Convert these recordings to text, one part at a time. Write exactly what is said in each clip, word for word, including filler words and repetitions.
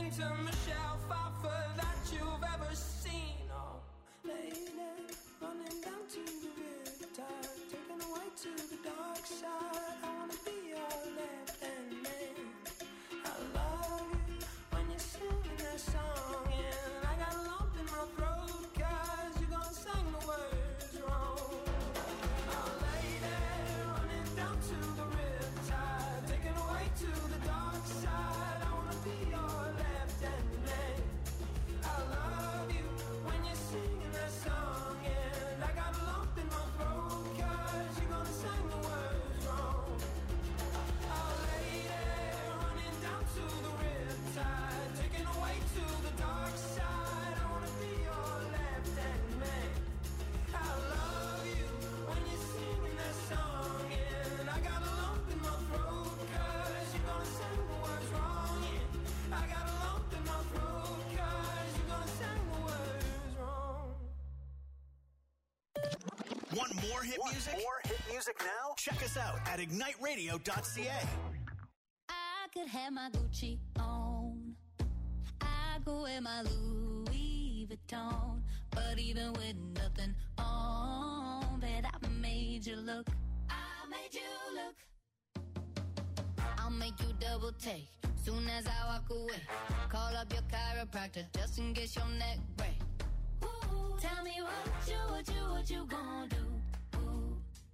Wellington, Michelle Pfeiffer that you've ever seen. Oh, lady, running down to the riptide, taken away to the dark side. I wanna be your left-hand man. I love you when you're singing that song, and I got a lump in my throat 'cause you're gonna sing the words wrong. Oh, lady, running down to the riptide, taken away to the dark side. I wanna be your left-hand man. I love you when you're singing that song, and I got a lump in my throat 'cause you're gonna sing the words wrong. Oh, lady, running down to the riptide, taken away to the dark side. I wanna be your left-hand man. I love you when you're singing that song, and I got a lump in my throat 'cause you're gonna sing the words wrong. Yeah, I got a lump in my throat 'cause you're gonna sing the words wrong. Want more hit Want music? more hit music now? Check us out at ignite radio dot c a. I could have my Gucci on, I go wear my Louis Vuitton, but even with nothing on, bet I made you look. I made you look. I'll make you double take soon as I walk away. Call up your chiropractor just in case your neck break. Ooh, tell me what you, what you, what you gonna do? Ooh.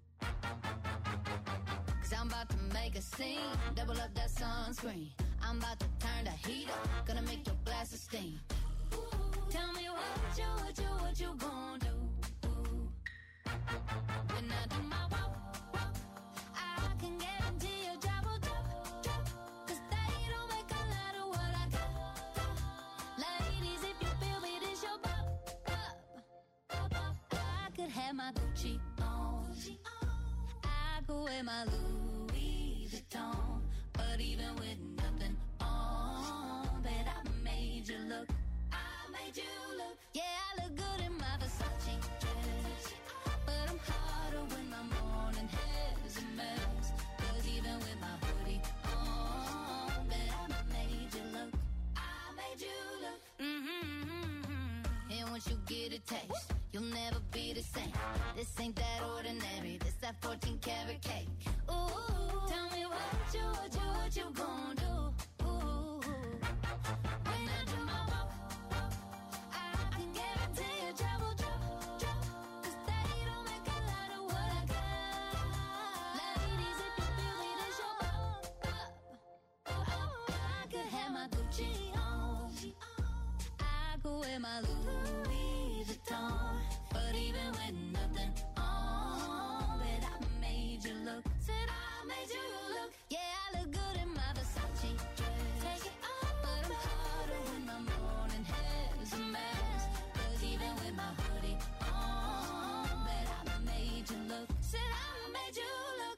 Cause I'm about to make a scene, double up that sunscreen. I'm about to turn the heat up, gonna make your glasses steam. Ooh, tell me what you, what you, what you gonna do? Ooh. When I do my walk, walk, I can guarantee your job will drop, drop. Cause they don't make a lot of what I got, got. Ladies, if you feel me, this your bop, bop, bop, bop. I could have my Gucci on, I go wear my Louis Vuitton, but even with nothing on, bet I made you look. I made you look. Yeah, I look good in my Versace dress, but I'm hotter when my morning hair's a mess. Cause even with my hoodie on, bet I made you look. I made you look. Mm-hmm. And once you get a taste, you'll never be the same. This ain't that ordinary, this that fourteen karat cake. Ooh, tell me what you, what you, what you gon' do? Ooh, when I do my walk, walk, I can guarantee your job will drop, drop. Cause they don't make a lot of what I got. Ladies, if you feel me, this your bop, bop. Oh, I could have my Gucci on, I go wear my Louis Vuitton, but even with nothing on, bet I made you look. Said I made you look. Yeah, I look good in my Versace dress. Take it off, but I'm hotter when my morning hair's a mess. Cause even with my hoodie on, bet I made you look. Said I made you look.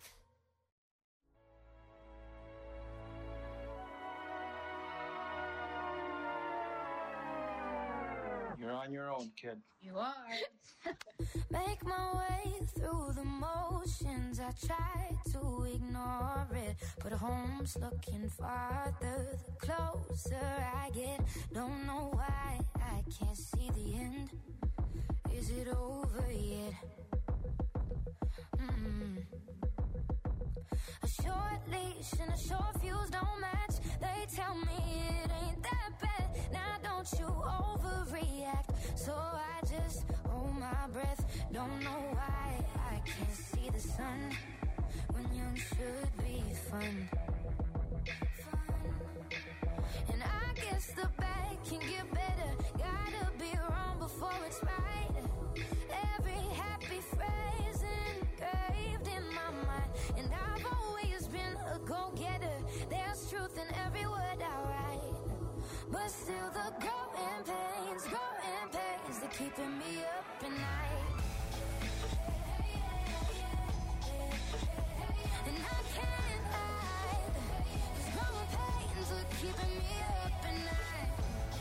You're on your own, kid. You are. Make my way through the motions. I try to ignore it, but home's looking farther the closer I get. Don't know why I can't see the end. Is it over yet? Mm. A short leash and a short fuse don't match. They tell me it ain't that bad. Now don't you overreact. So I just hold my breath. Don't know why I can't see the sun when young should be fun. Fun. And I guess the bad can get better. Gotta be wrong before it's right. Every happy phrase engraved in my mind. And I've always been a go-getter. There's truth in every word I write. But still the growing pains, growing pains, they're keeping me up at night. And I can't hide, 'cause growing pains are keeping me up at night.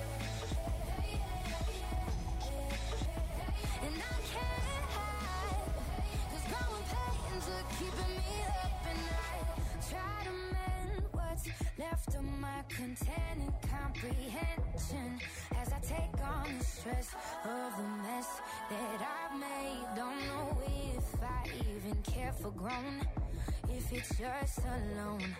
And I can't hide, 'cause growing pains are keeping me up at night. Try to mend what's left of my containing calm. comprehension as I take on the stress of the mess that I've made. Don't know if I even care for grown, if it's just alone.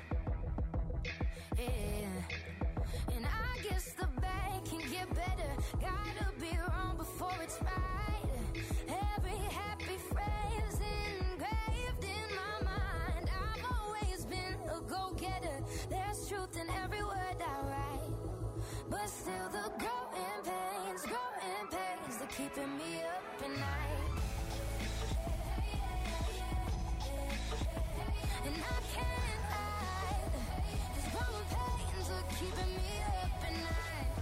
Yeah. And I guess the bad can get better. Gotta be wrong before it's right. Every happy phrase engraved in my mind. I've always been a go-getter. There's truth in every word I write. But still the growing pains, growing pains, they're keeping me up at night. And I can't hide, these growing pains are keeping me up at night.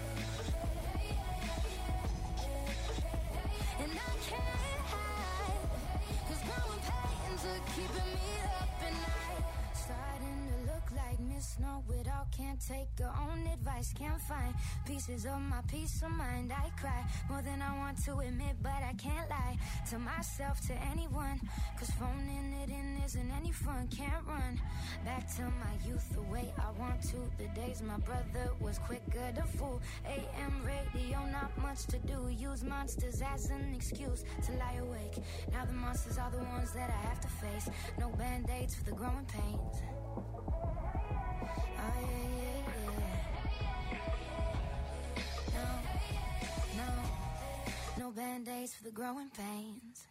And I can't hide, cause growing pains are keeping me up at night. Starting to look like Miss Know-It-All, can't take her own advice, can't find pieces of my peace of mind. I cry more than I want to admit, but I can't lie to myself, to anyone, cause phoning it in isn't any fun. Can't run back to my youth the way I want to. The days my brother was quicker to fool. A M radio, not much to do. Use monsters as an excuse to lie awake. Now the monsters are the ones that I have to face. No band-aids for the growing pains. Oh yeah, yeah, yeah. No, no, no band-aids for the growing pains.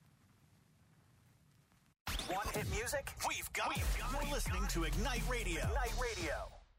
Want hit music? We've got it. You're listening to Ignite Radio. Ignite Radio.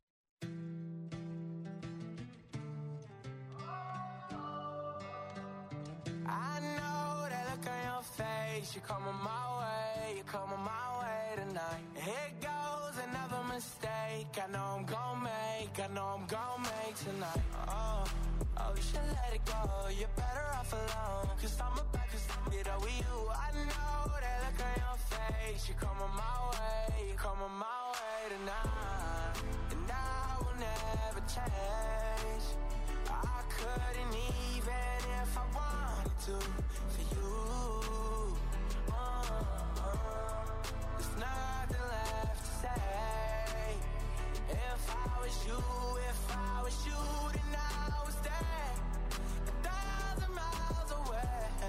I know that look on your face. You're coming my way, you're coming my way tonight. Here goes another mistake. I know I'm gon' make, I know I'm gon' make tonight. Oh, oh, you should let it go. You're better off alone. Cause I'm about to get over you. I know that look on your face. You're coming my way, you're coming my way tonight. And I will never change. I couldn't even if I wanted to for you. Uh, uh, there's nothing left to say. If I was you, if I was you, then I was there, a thousand miles away.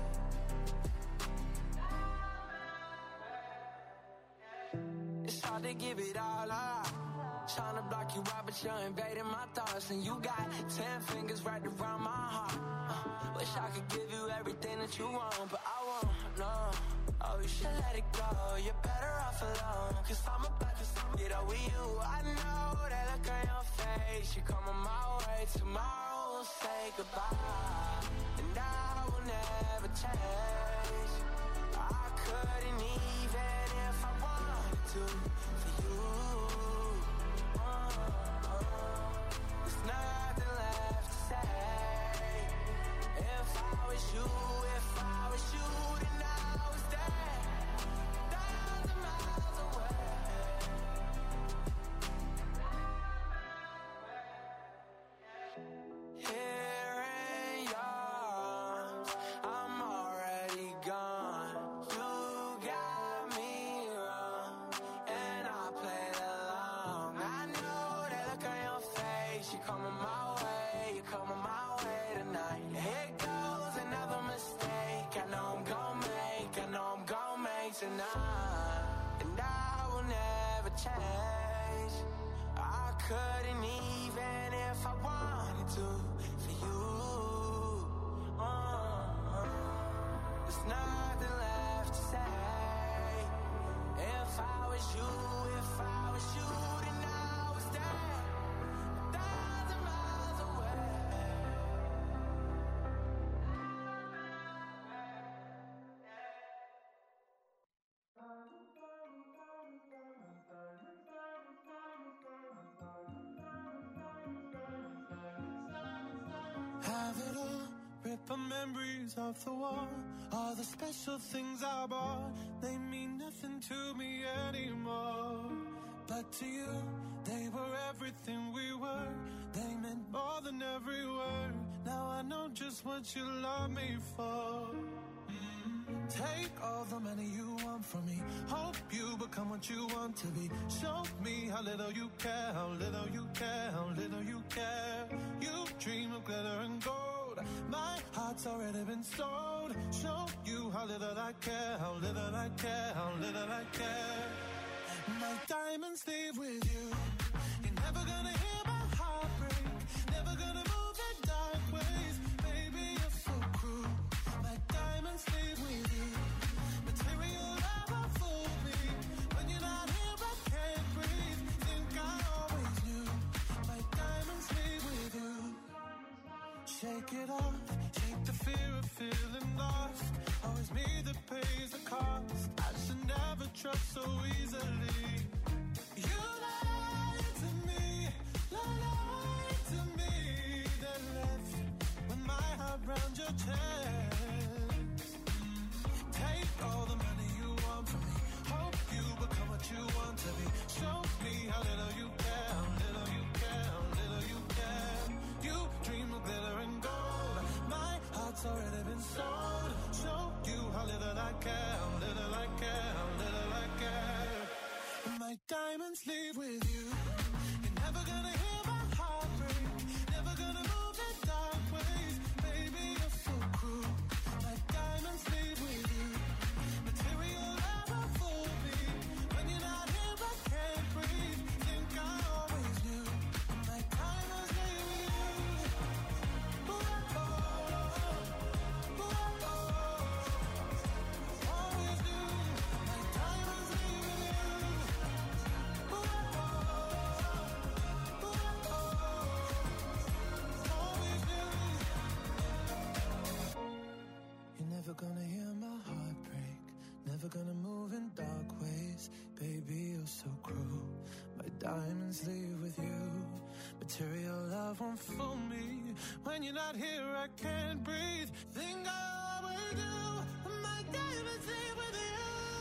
It's hard to give it all up. Trying to block you out, but you're invading my thoughts. And you got ten fingers right around my heart. uh, Wish I could give you everything that you want, but I won't, no. Oh, you should let it go. You're better off alone. Cause I'm about to get over you. I know that look on your face. You're coming my way. Tomorrow we'll say goodbye. And I will never change. I couldn't even if I wanted to for you. There's nothing left to say. If I was you, if I was you, then I was there, a thousand miles away. Here in your arms, I'm already gone. You got me wrong, and I played along. I know that look on your face. You're coming my way, you're coming my way tonight. Here goes another mistake. I know I'm gon' make, I know I'm gon' make tonight. And I will never change. I couldn't even if I wanted to for you. Uh, there's nothing left to say. If I was you, if I was you, then I was there, a thousand miles away. Have it all, rip our memories off the wall. All the special things I bought, they mean nothing to me anymore. But to you, they were everything we were. They meant more than every word. Now I know just what you love me for. Mm. Take all the money you want from me. Hope you become what you want to be. Show me how little you care, how little you care, how little you been sold. Show you how little I care, how little I care, how little I care. My diamonds leave with you. You're never gonna hear my heart break. Never gonna move in dark ways. Baby, you're so cruel. My diamonds leave with you. Material never fooled me. When you're not here, I can't breathe. Think I always knew. My diamonds leave with you. Shake it off. Shake the fear of feeling lost. Always me that pays the cost. I should never trust so easily. You lied to me, lied to me. Then left with my heart round your chest. Take all the money you want from me. Hope you become what you want to be. Show me how little you care, how little you care, how little you care. You dream of glitter and gold. My heart's already been sold. Show you how little I care, how little I care, how little I care. And my diamonds leave with you. You're never gonna hear my heart break. Never gonna move in dark ways. Baby, you're so cruel. My diamonds leave with you. Material never fooled me. When you're not here, I can't breathe. Think I always knew. My diamonds leave with you. Ooh, oh, ooh, oh, always knew. My diamonds leave with you. Ooh, oh, ooh, oh, always knew. You're never gonna hear my heart break. Never gonna move in dark ways. Baby, you're so cruel. My diamonds leave with you. Material love won't fool me. When you're not here, I can't breathe. Think I always do. My diamonds leave with you.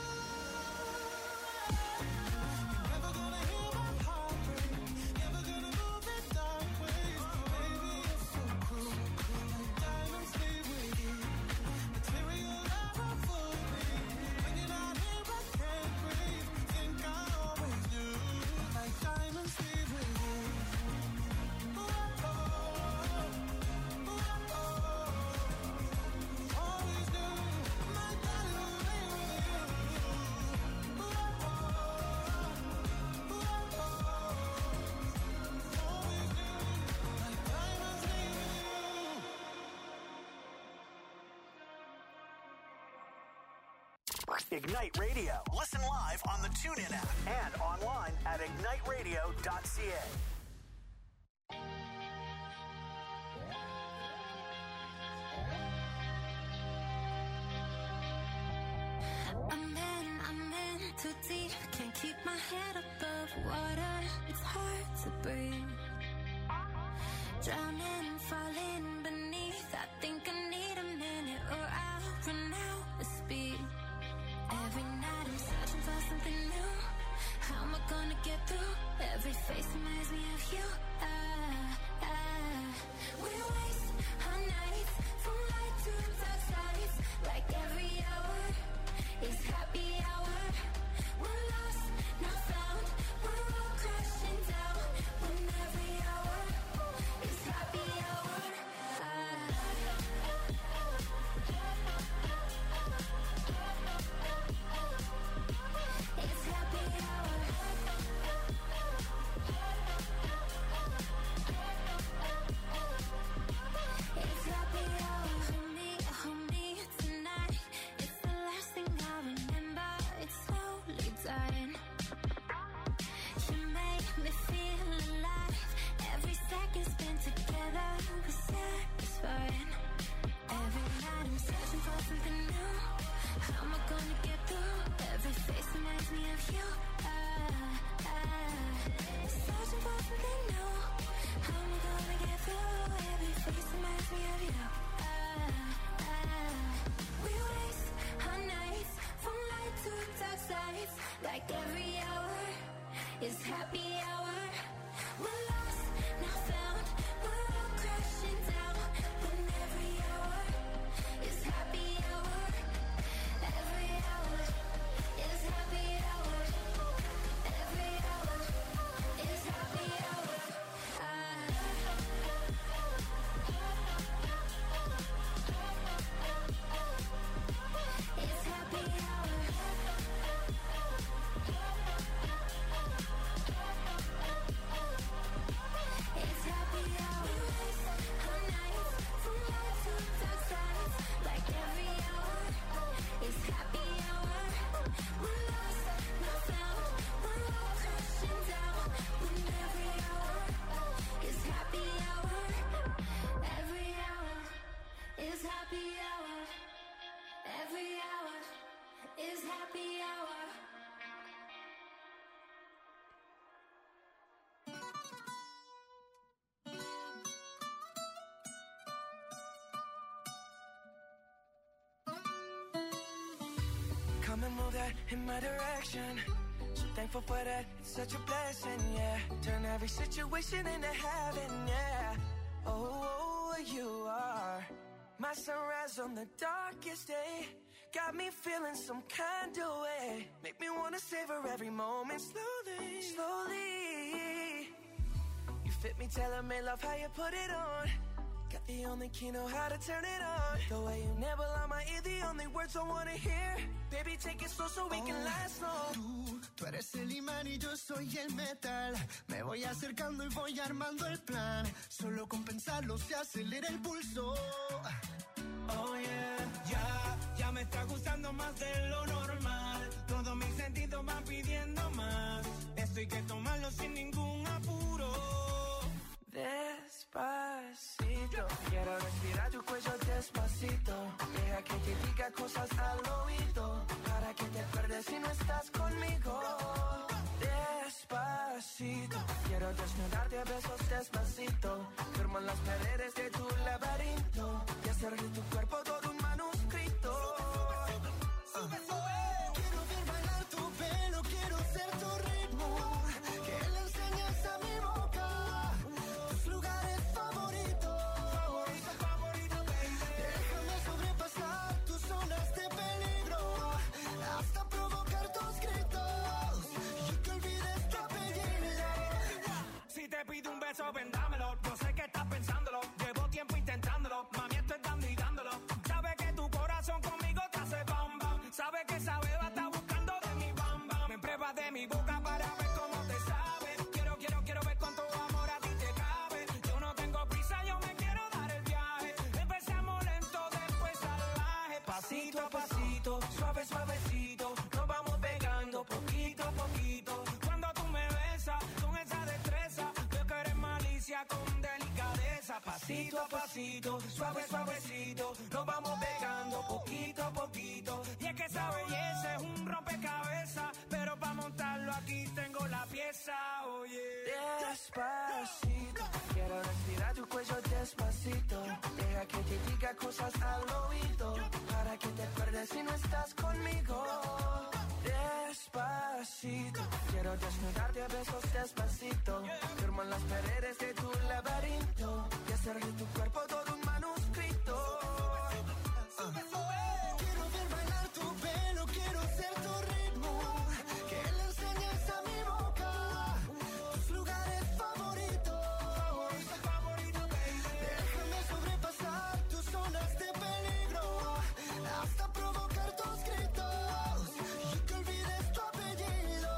You're never gonna hear my heart break. Never gonna move in dark ways. Baby, you're so cruel. My diamonds leave with you. Material never fooled me. When you're not here, I can't breathe. Think I always knew. My diamonds leave with you. Ooh, oh, ooh, oh, always knew. My diamonds leave with you. Ooh, oh, ooh, oh, always knew. My diamonds leave with you. Ignite Radio. Listen live on the TuneIn app and online at ignite radio dot c a. I'm in, I'm in too deep. Can't keep my head above water. It's hard to breathe. Drowning, falling beneath. I think I need a minute or I'll run out of speed. Every night I'm searching for something new. How am I gonna get through? Every face reminds me of you. Ah, ah. We waste our nights from light to dark sides. Like every hour is happy hour. We're lost, not found. We're all crashing down. When every hour is happy hour. It's happy hour. It's happy hour. Hold me, hold me tonight. It's the last thing I remember. It's slowly dying. You make me feel alive. Every second spent together was satisfying. Every night I'm searching for something new. How am I gonna get through? Every face reminds me of you. Ah, ah. Searching for something new. How am I gonna get through? Every face reminds me of you. Ah, ah. We waste our nights from light to dark sides. Like every hour is happy hour. We're lost, not found. We're all crashing down. When every hour is happy hour. Every hour is happy hour. Every hour is happy hour. come and move that in my direction. So thankful for that, it's such a blessing, yeah. Turn every situation into heaven, yeah. Oh, you are my sunrise on the darkest day. Got me feeling some kind of way. Make me wanna savor every moment slowly, slowly. You fit me, tailor-made, love how you put it on. Got the only key, know how to turn it on. The way you nibble on my ear, the only words I wanna hear. Baby, take it slow so we can last long. Tú, tú eres el imán y yo soy el metal. Me voy acercando y voy armando el plan. Solo con pensarlo se acelera el pulso. Oh yeah, ya, ya me está gustando más de lo normal. Todos mis sentidos van pidiendo más. Esto hay que tomarlo sin ningún apuro. Despacito, quiero respirar tu cuello despacito. Deja que te diga cosas al oído, para que te pierdas si no estás conmigo. Despacito, quiero desnudarte a besos despacito. Firmo en las paredes de tu laberinto y hacer de tu cuerpo todo un manuscrito. Sube, sube, sube. Quiero ver bailar tu pelo, quiero ser tu ritmo. Que le enseñes a mi boca tus lugares favoritos. Favorito, favorito, baby. Déjame sobrepasar tus zonas de peligro hasta provocar tus gritos y que olvides tu apellido. Si te pido un beso, vendámelo. Yo sé que estás pensándolo. Llevo tiempo intentándolo. Mami, estoy dando y dándolo. Sabes que tu corazón conmigo te hace bam bam. Sabes que esa beba está buscando de mi bam bam. Me pruebas de mi boca para ver cómo te sabe. Quiero, quiero, quiero ver cuánto amor a ti te cabe. Yo no tengo prisa, yo me quiero dar el viaje. Empezamos lento, después salvaje. Pasito a pasito, suave, suavecito. Nos vamos pegando poquito a poquito. Cuando tú me besas con esa destreza, veo que eres malicia con delicadeza. Pasito a pasito, suave, suavecito. Nos vamos pegando poquito a poquito. Y es que esa belleza es un rompecabezas, pero para montarlo aquí tengo la pieza, oye. Despacito, quiero respirar tu cuello despacito. Deja que te diga cosas al oído, para que te pierdas si no estás conmigo. Despacito, quiero desnudarte a besos despacito. Firmo en las paredes de tu laberinto y hacer de tu cuerpo todo un manuscrito. Sube, sube. Quiero ver bailar tu pelo, quiero ser tu ritmo. Que le enseñes a mi boca tus lugares favoritos. Favorito, favorito, baby. Déjame sobrepasar tus zonas de peligro hasta provocar tus gritos y que olvides tu apellido.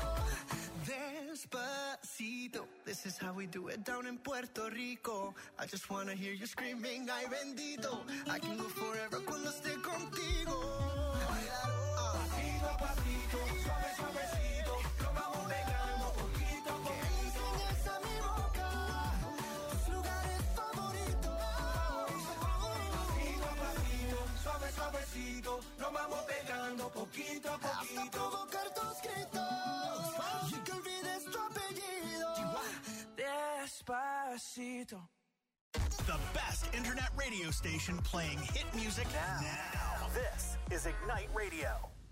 Despacito, this is how we do it down in Puerto Rico. I just wanna hear you screaming, ay bendito. I can go forever cuando esté contigo. Pasito a pasito, suave, suavecito. Lo vamos pegando poquito a poquito. Que le enseñes a mi boca tus lugares favoritos. Pasito a pasito, suave, suavecito. Lo vamos pegando poquito a poquito. Hasta provocar tus gritos y que olvides tu apellido. Despacito. The best internet radio station playing hit music now. now. This is Ignite Radio.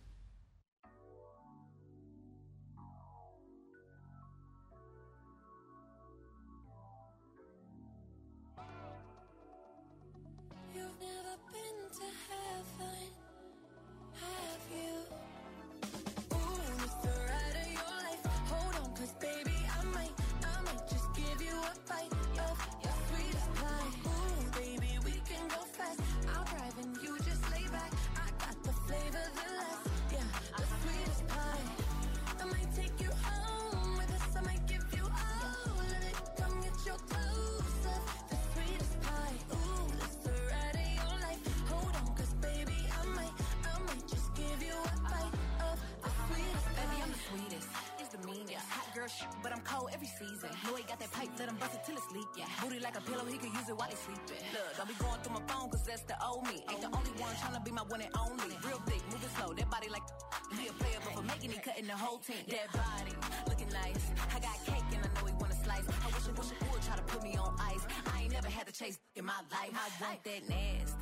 You've never been to heaven, have you? Ooh, it's the ride of your life. Hold on, cause baby, I might, I might just give you a bite of your sweetest pie. Ooh, baby, we can go fast. I'll drive and you just lay back. I got the flavor, the last, yeah, the sweetest pie. I might take you home with us. I might give you all of it. Come get your clothes off. The sweetest pie. Ooh, it's the ride of your life. Hold on, cause baby, I might, I might just give you a bite of the sweetest pie. Baby, I'm the sweetest. It's the meanest. Hot girl shit, but I'm cold every season. Know he got that pipe, let him bust it till it's leak. Yeah. Booty like a pillow, he could use it while he's sleeping. Look, don't be going through my phone, cause that's the old me. Ain't the only one tryna be my one and only. Real thick, moving slow, that body like he a player, but for making it, cutting the whole team. That body, looking nice. I got cake and I know he wanna slice. I wish I wish I would try to put me on ice. I ain't never had to chase in my life. I want that nasty, that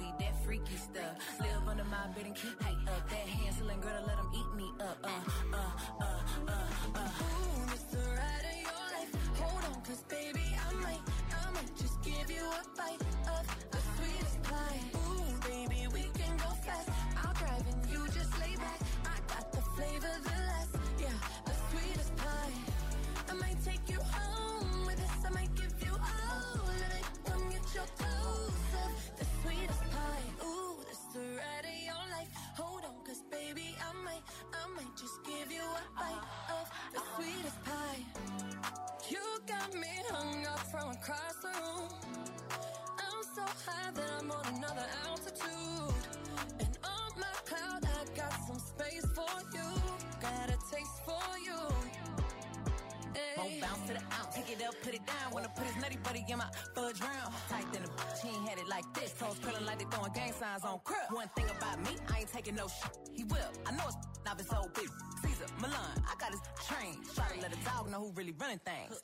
freaky stuff. Live under my bed and keep me up. That hand-selling girl to let him eat me up. Uh, uh, uh, uh, uh. Ooh, it's the ride of your life. Hold on, cause baby, I might, I might just give you a bite of the sweetest pie. Ooh, baby, we can go fast. I'll drive and you just lay back. I got the flavor, the last, yeah, the sweetest pie. I might take you home with us. I might give you all of it. Come get your dose of the sweetest pie. Ooh, this the ride of your life. Hold on, cause baby, I might, I might just give you a bite of the sweetest pie. You got me hung up from across the room. I'm so high that I'm on another altitude. And on my cloud, I got some space for you. Got a taste for you. Won't bounce to the ounce. Pick it up, put it down. Wanna put his nutty buddy in my fudge round. Tight than a bitch, he ain't had it like this. Toes curling like they throwing gang signs on crib. One thing about me, I ain't taking no shit. He will. I know it's off his old bitch. Caesar, Milan, I got his train. Try to let a dog know who really running things.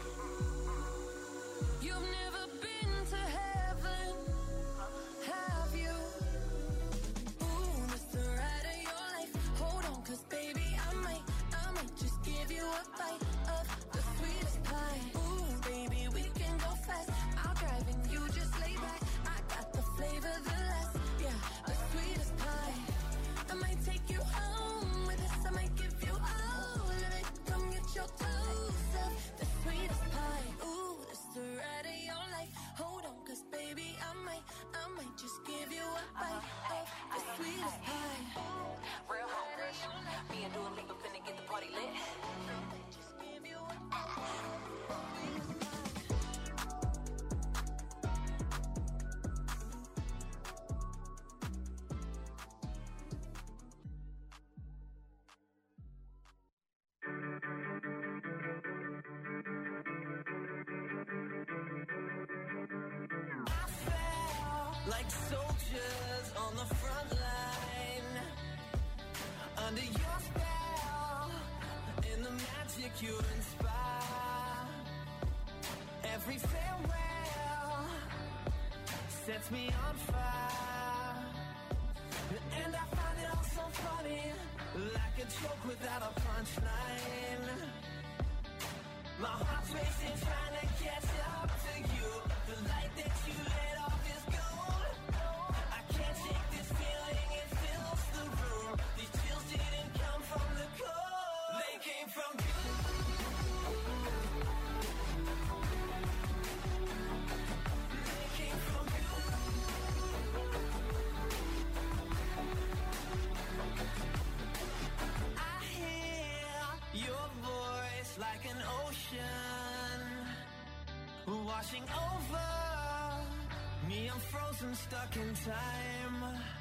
You've never been to heaven, have you? Ooh, it's the ride of your life. Hold on, cause baby, I might, I might just give you a bite of the sweetest pie. Ooh, baby, we can go fast. I'll drive and you just lay back. I got the flavor, the last, yeah, the sweetest pie. I might take you home with us. I might give you all of it. Come get your dose of the sweetest pie. Ooh, this the ride of your life. Hold on, cause baby, I might, I might just give you a bite of the sweetest pie. Real hungry. Me and Dua Lipa finna get the party lit. Just give you a bite of the sweetest pie. Like soldiers on the front line, under your spell, in the magic you inspire. Every farewell sets me on fire, and I find it all so funny, like a joke without a punchline. My heart's racing, trying to catch up to you. The light that you let off is gold. I can't shake this feeling, it fills the room. These chills didn't come from the cold, they came from you. They came from you. I hear your voice like an ocean washing over me. I'm frozen, stuck in time,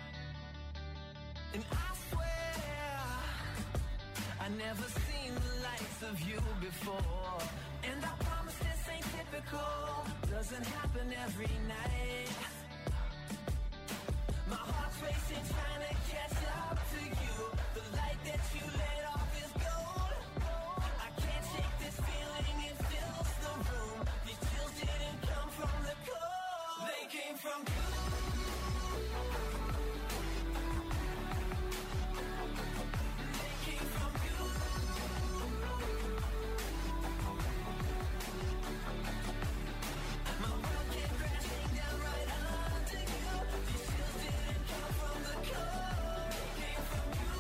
and I swear I never seen the likes of you before. And I promise this ain't typical, doesn't happen every night. My heart's racing, trying to catch up to you. The light that you let off is gold. I can't shake this feeling, it fills the room. These chills didn't come from the cold, they came from you. They came from you. My world came crashing down right under you. These chills didn't come from the cold, they came from you.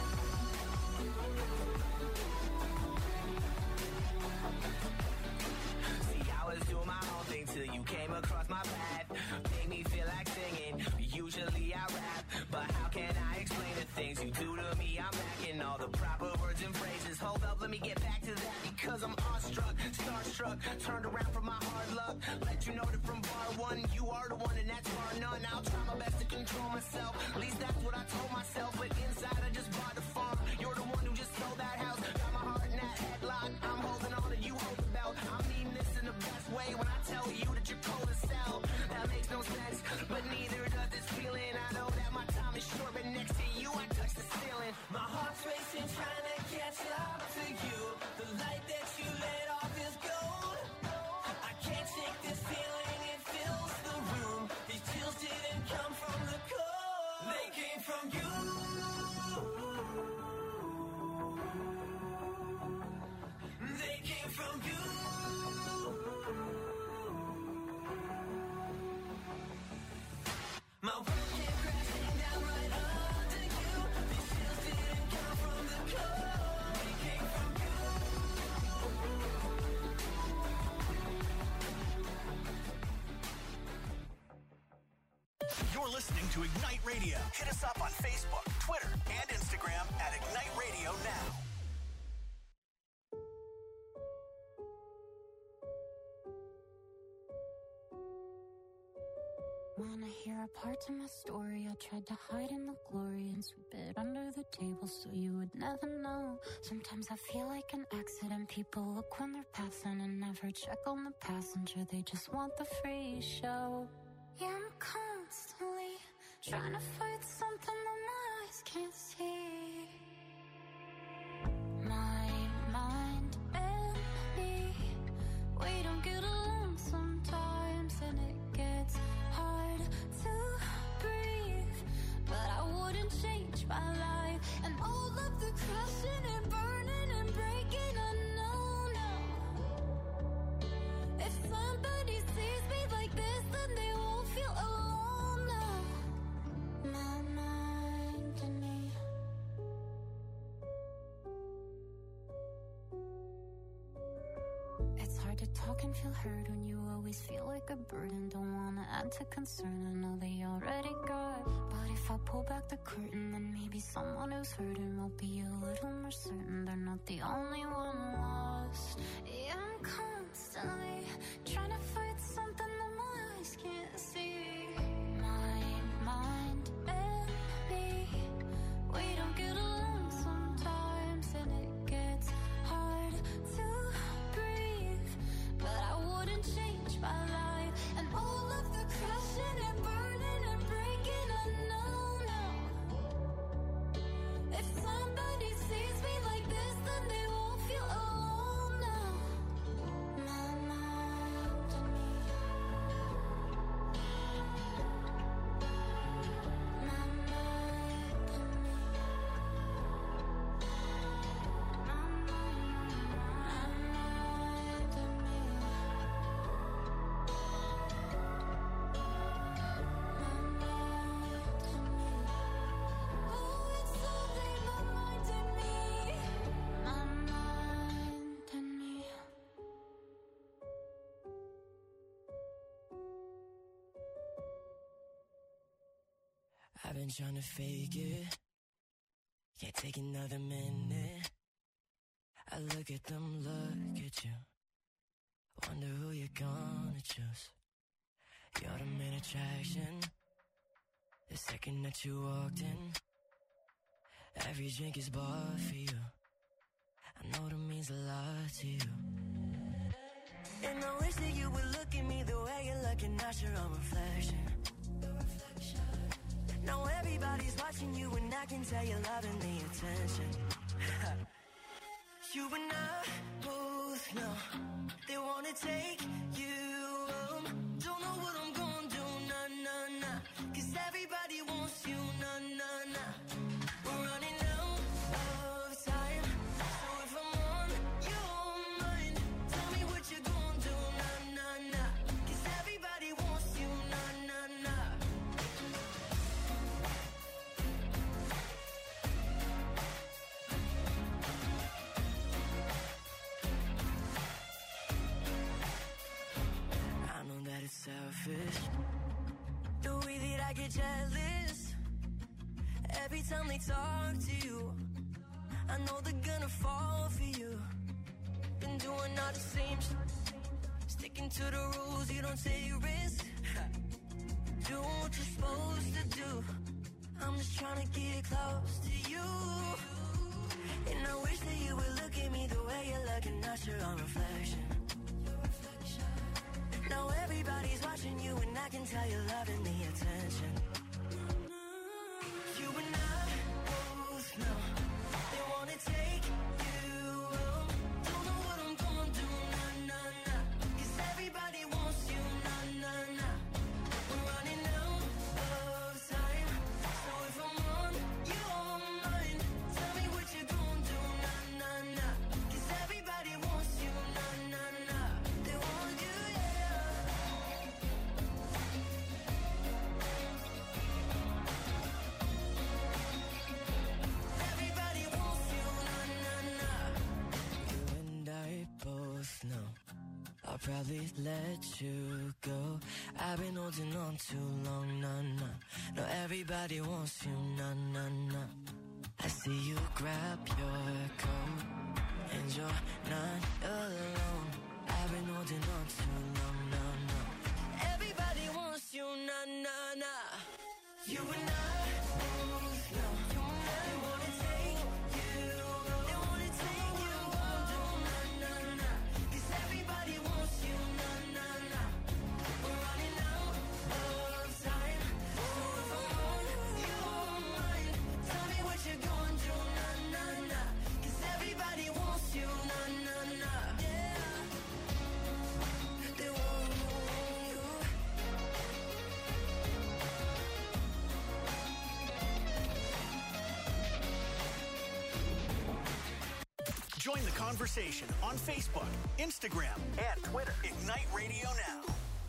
See, I was doing my own thing till you came across my path. Made me feel like singing. Usually I rap, but how can I explain the things you do to me? I'm lacking all the proper words and phrases. Hold up, let me get back to that, because I'm awestruck, starstruck, turned around from my hard luck. Let you know that from bar one, you are the one and that's bar none. I'll try my best to control myself, at least that's what I told myself. But inside I just bought the farm. You're the one who just sold that house. Got my heart in that headlock. I'm holding on and you hold the belt. I'm needing this in the best way when I tell you that you're cold as hell. That makes no sense, but neither does this feeling. I know that my time is short, but next to you I touch the ceiling. My heart's racing, trying to catch up to you. The light that you let off is gold. I can't shake this feeling, it fills the room. These chills didn't come from the cold, You're listening to Ignite Radio. Hit us up on Facebook, Twitter, and Instagram at Ignite Radio Now. Wanna hear a part of my story? I tried to hide in the glory and sweep it under the table so you would never know. Sometimes I feel like an accident. People look when they're passing and never check on the passenger. They just want the free show. Yeah, I'm constantly trying to fight something that my eyes can't see. My mind and me, we don't get along sometimes, and it gets hard to breathe. But I wouldn't change my life, and all of the crashing and burning and breaking, I know now. If somebody sees me like this, then they won't feel alone now. My mind and me. It's hard to talk and feel heard when you always feel like a burden. Don't wanna add to concern, I know they already got. But if I pull back the curtain, then maybe someone who's hurting will be a little more certain they're not the only one lost. Yeah, I'm constantly trying to fight something that my eyes can't see. My mind and me, we don't get along sometimes, and it gets hard to breathe. But I wouldn't change my life, and all of the crashing and burning and breaking, I know now. If somebody sees me like this, then they won't feel alone now. My mind and me. My mind and me. My mind and me. Oh, it's only my mind and me. My mind and me. I've been trying to fake it, can't take another minute. I look at them, look at you, wonder who you're gonna choose. You're the main attraction, the second that you walked in. Every drink is bought for you, I know that means a lot to you. And I wish that you would look at me the way you're looking at your own reflection. Now everybody's watching you, and I can tell you're loving the attention. You and I both know they wanna take you home. Don't know what I'm gonna do, nah, nah, nah. Cause everybody wants you, nah, nah, nah. We're running out of time, so if I'm on your mind, tell me what you're gonna do, nah, nah, nah. Cause everybody wants you, nah, nah, nah. I know that it's selfish, the way that I get jealous every time they talk to you. I know they're gonna fall for you. Been doing all the same shit, sticking to the rules, you don't take risks. Do what you're supposed to do. I'm just trying to get close to you. And I wish that you would look at me the way you're looking at your own reflection. Now everybody's watching you, and I can tell you're loving the attention. You and I both know they wanna take you home. Don't know what I'm gonna do, nah, nah, nah. Cause everybody wants you, nah, nah, nah. We're running out of time, so if I'm on your mind, tell me what you're gonna do, nah, nah, nah. Cause everybody wants you, nah, nah, nah. They want you, yeah. probably let you go. I've been holding on too long, nah, nah. No, everybody wants you, nah, nah, nah. I see you grab your coat, and you're not alone. I've been holding on too long, nah, nah. Everybody wants you, nah, nah, nah. You and I both know they wanna take you, they wanna take you home, nah, nah, nah. 'Cause everybody wants you, nah, nah, nah. We're running out of time, so if I'm on your mind, tell me what you're gonna do, nah, nah, nah. 'Cause everybody wants you, nah, nah, nah. Yeah, they want you. Join the conversation on Facebook, Instagram, and Twitter. Ignite Radio Now.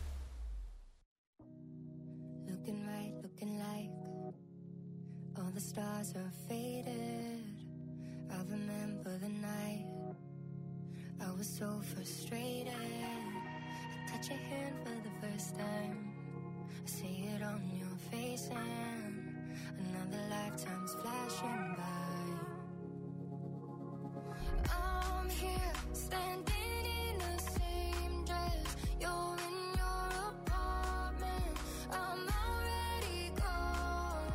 Looking right, looking like all the stars are faded. I remember the night I was so frustrated. I touch your hand for the first time. I see it on your face and another lifetime's flashing by. I'm here, standing in the same dress. You're in your apartment. I'm already gone.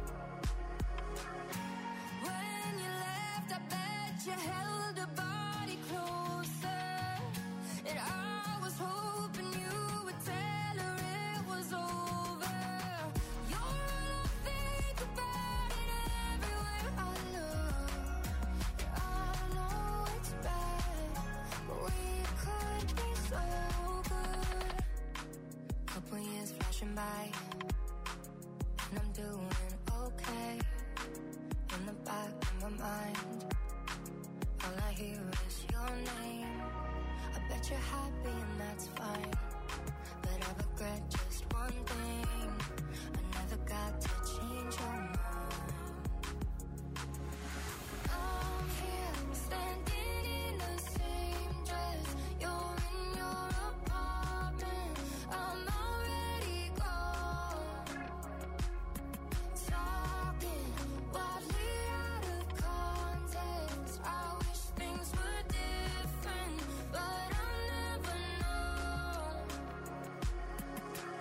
When you left, I bet you held a body closer. And I was hoping you would tell her it was over. You're all I think about it everywhere I look. I know it's bad, but we could be so good. Couple years flashing by, and I'm doing okay. In the back of my mind, all I hear is your name. I bet you're happy and that's fine, but I regret just one thing. I never got to change your mind. I'm here, standing in the same dress. You're in your apartment. I'm already gone. Talking wildly out of context. I wish things were different, but I'll never know.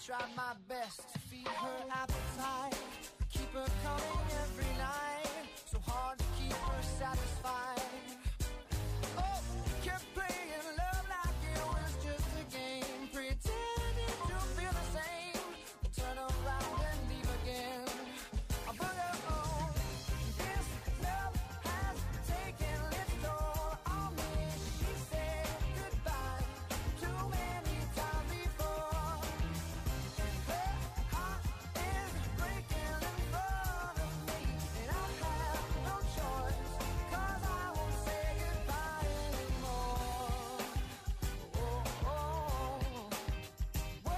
tried my best to feed her appetite, keep her coming every night, so hard to keep her satisfied. Oh, kept playing love like it was just a game, pretending to feel the same, we'll turn around and leave again. I put her on. This love has taken its toll on me. She said goodbye too many times before. Her heart is breaking in front of me, and I have no choice, 'cause I won't say goodbye anymore. Oh, oh, whoa,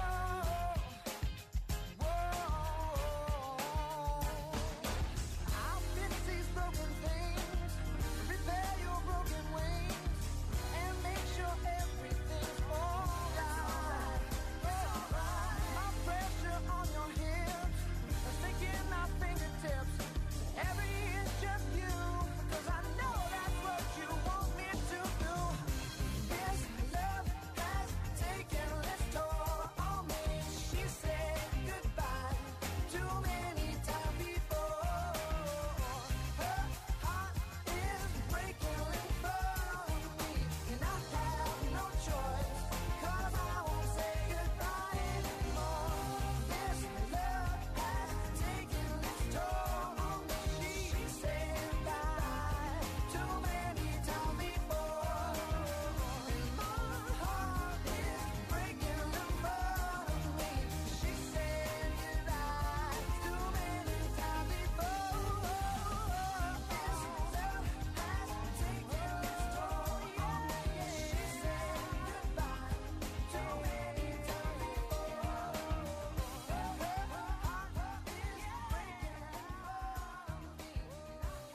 whoa. I'll fix these broken things, repair your broken wings, and make sure everything's alright. My pressure on your hips, sticking my fingertips. Every is just you, 'cause I know that's what you want me to do. This love has taken its toll on me. She said goodbye too many times before. Her heart is breaking in front of me, and I have no choice, 'cause I won't say goodbye anymore. This love has taken its toll on me. She said goodbye too many times before, and my heart is breaking in front of me. She said goodbye too many times before. This love has taken its toll on me. She said goodbye too many times before. Her heart is breaking in front of me, and I have no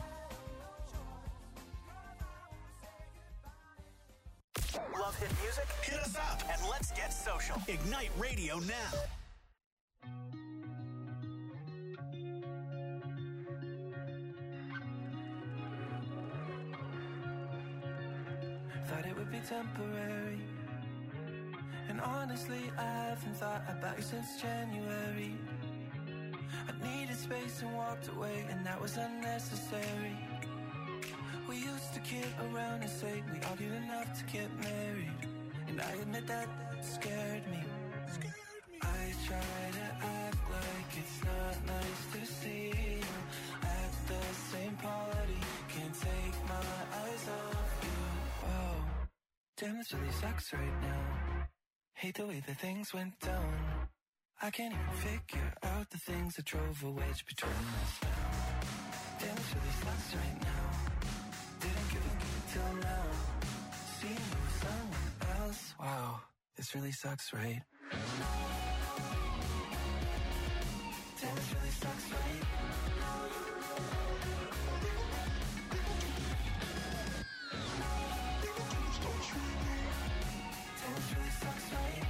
choice, 'cause I won't say goodbye. Love hit music? Hit us up and let's get social. Ignite Radio now. Thought it would be temporary, and honestly I haven't thought about you since January. I needed space and walked away, and that was unnecessary. We used to kid around and say we argued enough to get married, and I admit that scared me. I try to act like it's not nice to see you at the same party, can't take my eyes off you. Whoa, damn, this really sucks right now. Hate the way that things went down. I can't even figure out the things that drove a wedge between us now. Damn, this really sucks right now. Didn't give a give till now. Seeing you with someone else. Wow, this really sucks, right? Damn, this really sucks, right? Damn, this really sucks, right?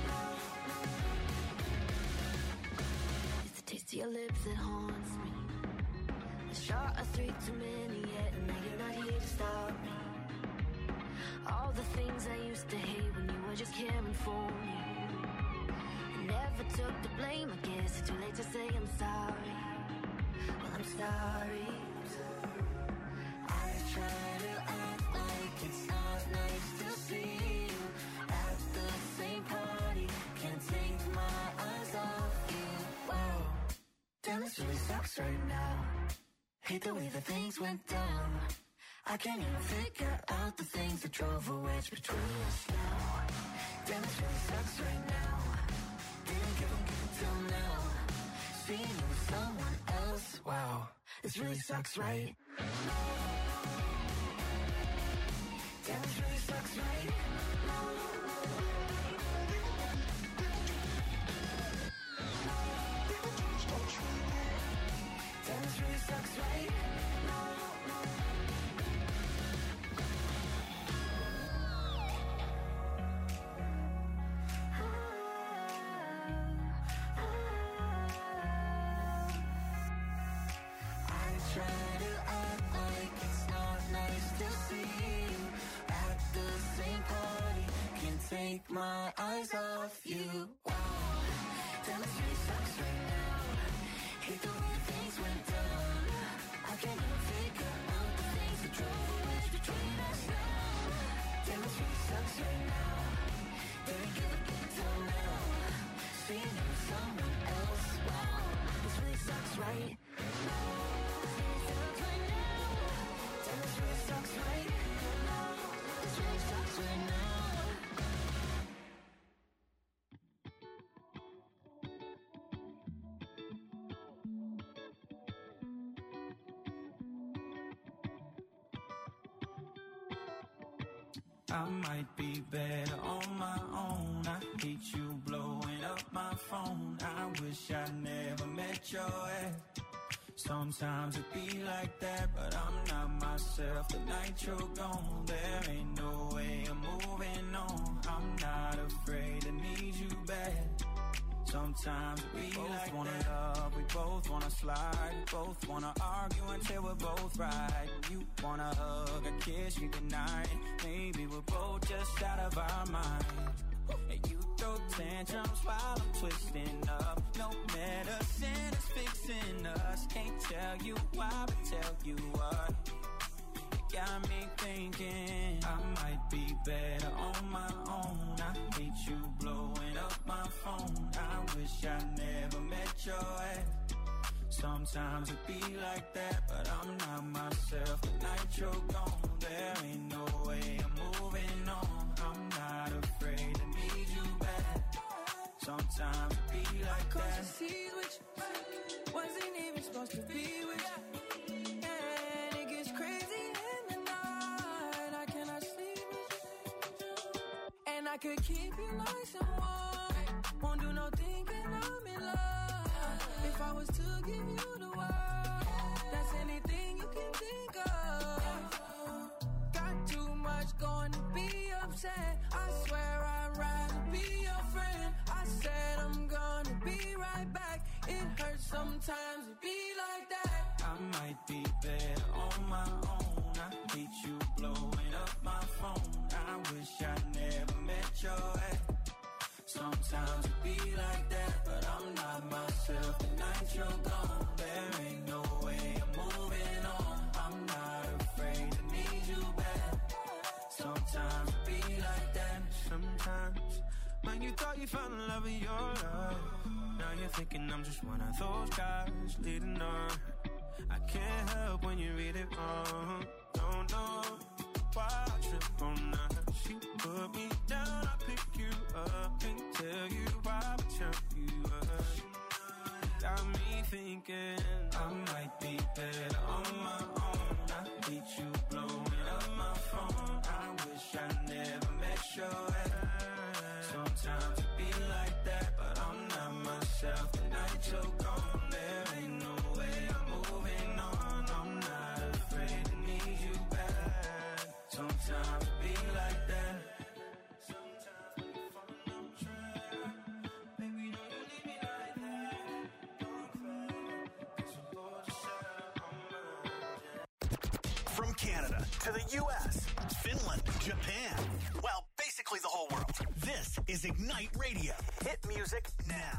It's the taste of your lips that haunts me. A shot of three too many yet, and now you're not here to stop me. All the things I used to hate when you were just caring for me. I never took the blame, I guess it's too late to say I'm sorry. Well, I'm sorry. I try to act like it's not nice to see you at the same party, can't take my eyes off you. Whoa, damn, this really sucks right now. Hate the way that things went down. I can't even figure out the things that drove a wedge between us now. Damn, this really sucks right now. Didn't give a give till now. Seeing you with someone else. Wow, this really sucks, right? Damn, this really sucks, right? Damn, this really sucks, right? I try to act like I might be better on my own. I hate you blowing up my phone. I wish I never met your ex. Sometimes it be like that, but I'm not myself. The night you're gone, there ain't no way I'm moving on. I'm not afraid to need you back. Sometimes we both like wanna that. Love, we both wanna slide, we both wanna argue until we're both right. You wanna hug, a kiss, you goodnight. Maybe we're both just out of our mind. And you throw tantrums while I'm twisting up. No medicine is fixing us. Can't tell you why, but tell you what. You got me thinking I might be better on my own. I hate you blowing up my phone. I wish I never met your ex. Sometimes it be like that, but I'm not myself. The night you're gone, there ain't no way I'm moving on. I'm not afraid to need you back. Sometimes it be like Cause that. you see which wasn't even supposed to be with you. And it gets crazy in the night. I cannot sleep with you. And I could keep you nice and warm. Won't do no thinking I'm in love. If I was to give you the world, that's anything you can think of. Got too much going to be upset. I swear I'd rather be your friend. I said I'm gonna be right back. It hurts sometimes to be like that. I might be better on my own. I hate you blowing up my phone. I wish I never met your ex. Sometimes it be like that, but I'm not myself. The night you're gone, there ain't no way I'm moving on. I'm not afraid to need you back. Sometimes it be like that. Sometimes when you thought you found the love of your life, now you're thinking I'm just one of those guys leading on. I can't help when you read it wrong. Don't know why I trip on that. She put me down, I pick you up. Can't tell you why, but tell you up. Got me thinking I might be better on my own. I hate you blowing up my phone. I wish I never met your ex. Sometimes it be like that, but I'm not myself. The night you're gone, there ain't no way I'm moving on. I'm not afraid to need you back. Sometimes it be like that. Sometimes we fall on track. Baby, don't you leave me like that. Don't cry, 'cause we're both just out on my. From Canada to the U S, Finland, Japan, well, basically the whole world. This is Ignite Radio. Hit music now.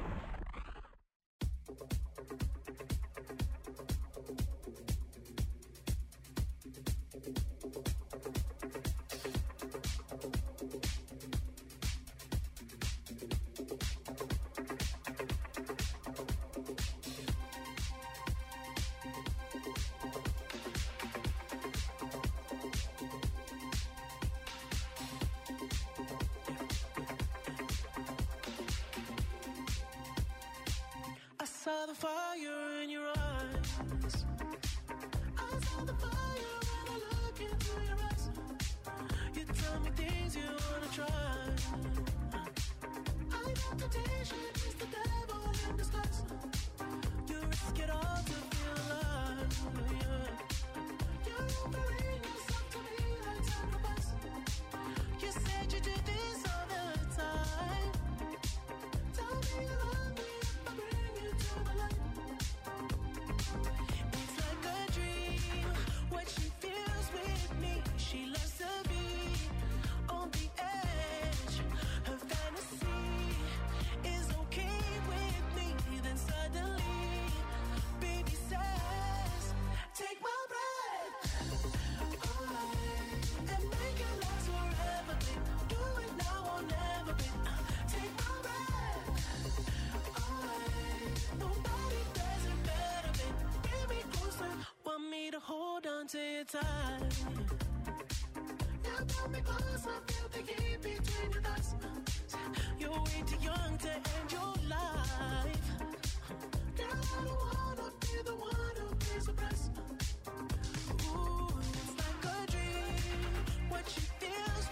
I saw the fire in your eyes. I saw the fire when I look into your eyes. You tell me things you wanna try. I know temptation is the devil in disguise. You risk it all to feel alive. Yeah. You're offering yourself to me like sacrifice. You said you did this all the time. Tell me you love me. It's like a dream, what she feels with me. She loves to be on the edge. Her fantasy is okay with me. Then suddenly, baby says, take my breath away and make it last forever, babe. Do it now or never, babe. Take my breath away. Nobody does it better, babe. Bring me closer. Want me to hold on to your time. You pull me close, I feel the heat between your thighs. You're way too young to end your life. Girl, I don't wanna be the one who pays the price. Ooh, it's like a dream, what she feels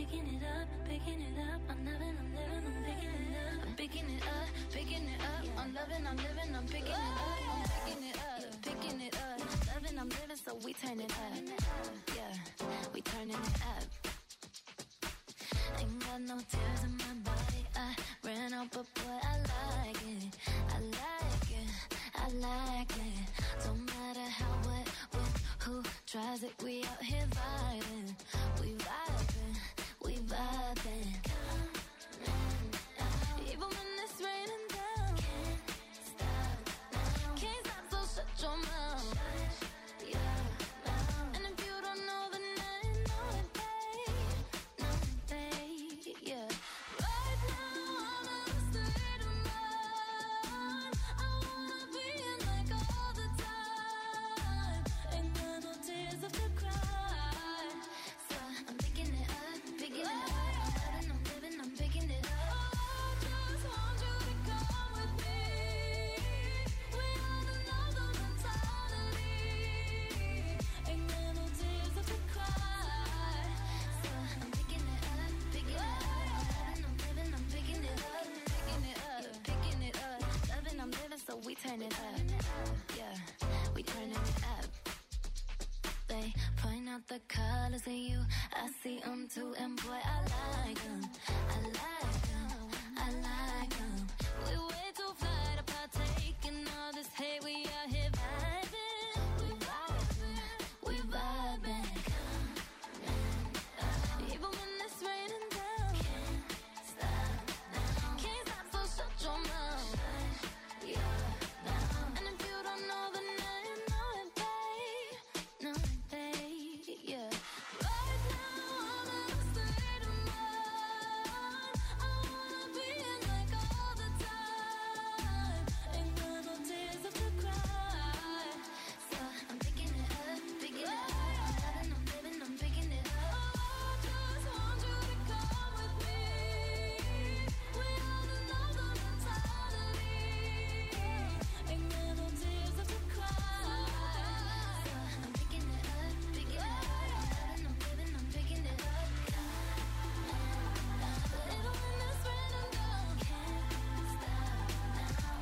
picking it up, picking it up. I'm loving, I'm living, I'm picking it up. I'm picking it up, picking it up. I'm loving, I'm living, I'm picking it up. I'm picking it up, picking it up. Loving, I'm living, so we turn it up. Yeah, we turning it up. Ain't got no tears in my body. I ran out, but boy, I like it. I like it, I like it. Don't matter how, what, when, who tries it. We out here vibing. We vibing, we vibing. Even when it's raining down, can't stop now. Can't stop, so shut your mouth. Shut your mouth. And if you don't know, then I know it, babe. Know it, babe, yeah. Right now, I'm in a state of mind. I wanna be in like all the time. Ain't got no tears left to cry. So I'm picking it up, picking it up. I'm loving, I'm living, I'm picking it up. I just want you to come with me. We have another mentality. Ain't got no tears left to cry. So I'm picking it up, picking it up. I'm loving, I'm living, I'm picking it up, picking it up, picking it up. Loving, I'm living, so we turn it up. Yeah, we turning it up. They point out the colors in you. I see them too, and boy, I like them. I like them. I like them. We way too fly to partake in all this hate. We out here vibing. We vibing. We vibing. Even when it's raining down, can't stop now. Can't stop, so shut your mouth. Shut your mouth. And if you don't know, then I know it, babe. Know it, babe, yeah. Right now, I'm in a state of mind. I wanna be in like all the time. Ain't got no tears left to cry. So I'm picking it up, picking it up. I'm loving, I'm living, I'm picking it up. I just want you to come with me. We have another mentality. Ain't got no tears left to cry. So I'm picking it up, picking it up. I'm loving, I'm living, I'm picking it up. Even when it's raining down, can't stop now.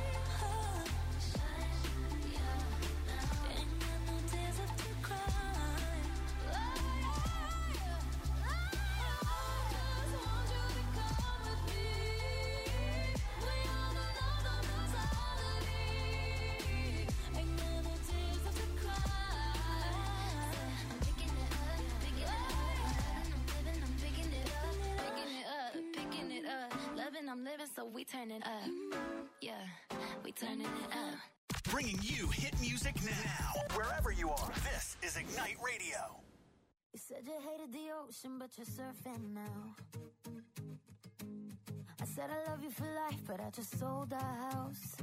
Shut your mouth. Ain't got no tears left to cry. I just want you to come with me. We have another mentality. Ain't got no tears left to cry. I'm picking it up, picking it up. I'm living, I'm picking it up, picking it up, picking it up. Loving, I'm living, so we turn it up. Yeah, we turning it up. Bringing you hit music now. Wherever you are, this is Ignite Radio. You said you hated the ocean, but you're surfing now. I said I love you for life, but I just sold our house.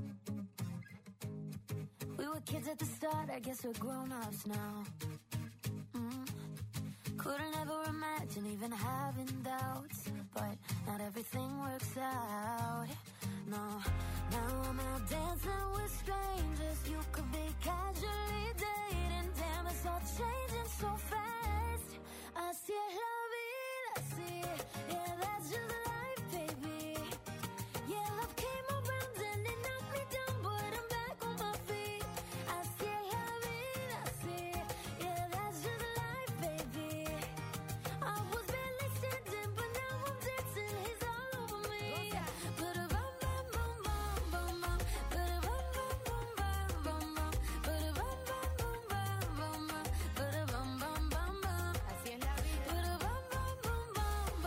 We were kids at the start, I guess we're grown-ups now. Mm. Couldn't ever imagine even having doubts, but not everything works out. No, now I'm out dancing with strangers. You could be casually dating. Damn, it's all changing so fast. Así es la vida, así. Yeah, that's just life, baby. Yeah, love came around and it knocked me down, but I'm back on my feet. Así es la vida, así. Yeah, that's just life, baby. I was barely standing, but now I'm dancing. He's all over me. Ba-da-bum, bum, bum, bum, bum, bum. Ba-da-bum, bum, bum, bum, bum, bum. Ba-da-bum, bum, bum, bum, bum, bum. Ba-da-bum, bum, bum, bum. Así es la vida. Ba-da-bum, bum, bum, bum,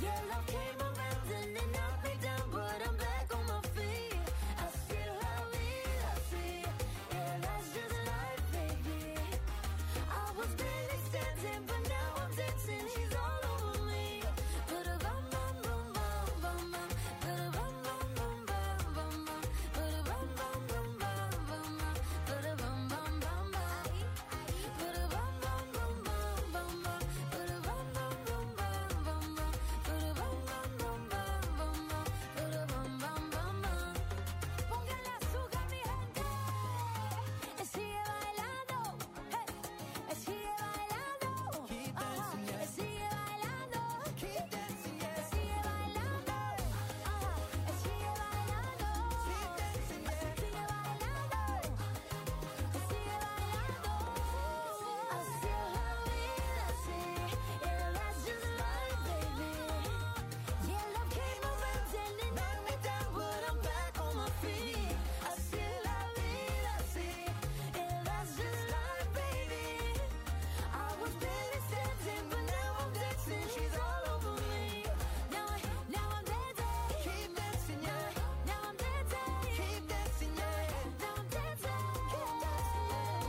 Yeah, love came around and it knocked me down, but I'm back on my feet. I see la vida, I see. Yeah, that's just life, baby. I was barely standing, but now I'm dancing. She's all over me. Put a bum bum bum bum bum bum. Put a bum bum bum bum bum bum. Put a bum bum bum bum bum bum. Put a bum bum bum bum. Put a bum bum bum bum bum bum. Put a bum bum bum bum bum bum. Put a bum bum bum bum bum bum. Put a bum bum bum bum. Póngale azúcar, mi gente. Y sigue bailando. Hey. Y sigue bailando. Keep dancing, yeah. Y sigue bailando. Keep dancing, yeah. Y sigue bailando. Ajá. Y sigue bailando. Keep dancing, yeah. Sigue bailando. Y sigue bailando. Así es la vida, así. Yeah, that's just life, baby. Yeah, love came around and it knocked me down, but I'm back on my feet. Así es la vida, así. Yeah, that's just life, baby. I was barely standing, but now I'm dancing. She's all over me. Now, I, now I'm dancing. Keep dancing, yeah. Now I'm dancing. Keep dancing, yeah. Now I'm dancing. Keep dancing.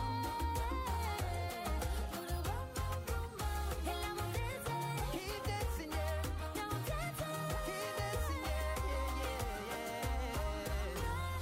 Put a bum bum bum bum. And now I'm dancing. Keep dancing, yeah. Now I'm dancing. Keep dancing, yeah, yeah, yeah,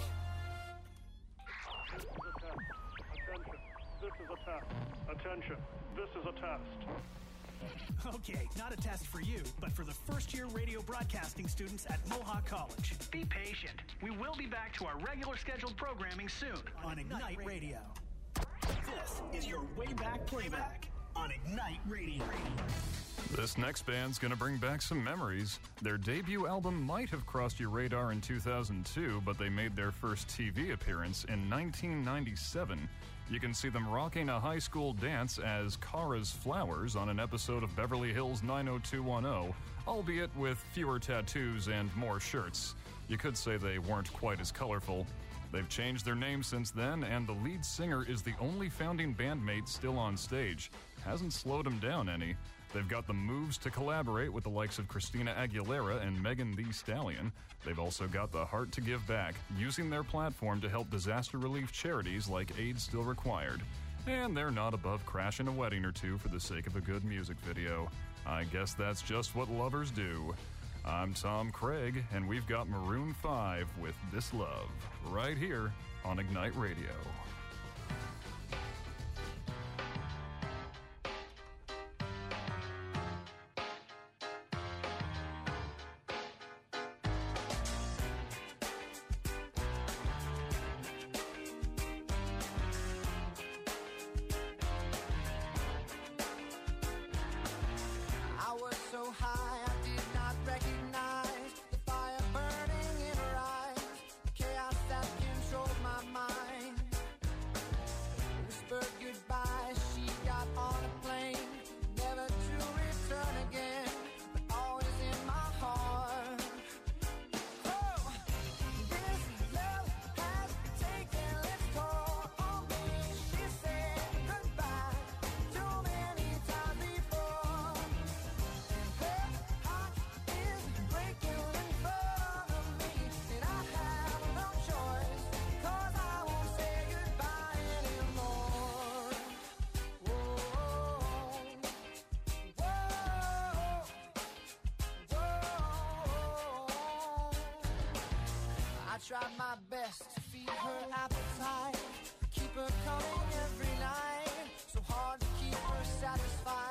yeah. Attention, this is a test. Attention, this is a test. Okay, not a test for you, but for the first-year radio broadcasting students at Mohawk College. Be patient. We will be back to our regular scheduled programming soon on Ignite Radio. This is your way back playback on Ignite Radio. This next band's gonna bring back some memories. Their debut album might have crossed your radar in two thousand two, but they made their first T V appearance in nineteen ninety-seven. You can see them rocking a high school dance as Kara's Flowers on an episode of Beverly Hills nine oh two one oh, albeit with fewer tattoos and more shirts. You could say they weren't quite as colorful. They've changed their name since then, and the lead singer is the only founding bandmate still on stage. Hasn't slowed them down any. They've got the moves to collaborate with the likes of Christina Aguilera and Megan Thee Stallion. They've also got the heart to give back, using their platform to help disaster relief charities like AIDS Still Required. And they're not above crashing a wedding or two for the sake of a good music video. I guess that's just what lovers do. I'm Tom Craig, and we've got Maroon five with This Love, right here on Ignite Radio. I was so high, I did not recognize the fire burning in her eyes, the chaos that controlled my mind. Whispered goodbye, she got on a plane, never to return again, but always in my heart. Oh, this love has taken its toll on me. She said goodbye too many times before. Her heart is breaking in front of me, and I have no choice, 'cause I won't say goodbye anymore. Whoa, whoa, whoa. I tried my best to feed her appetite, keep her coming every night, so hard to keep her satisfied.